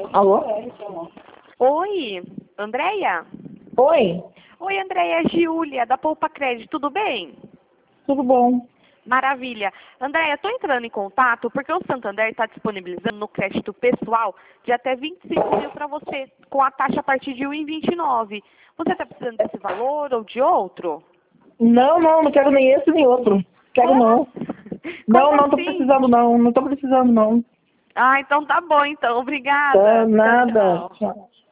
Alô? Oi, Andréia? Oi, Oi, Andréia, é Giulia, da Poupa Crédito, tudo bem? tudo bom? Maravilha. Andréia, estou entrando em contato porque o Santander está disponibilizando no crédito pessoal de até 25 mil para você, com a taxa a partir de 1,29. Você está precisando desse valor ou de outro? Não quero nem esse nem outro. Quero Como? não. Como Não tô assim? precisando não tô precisando não. Ah, então tá bom, então. Obrigada. Tá, Tchau, nada. tchau. Tchau.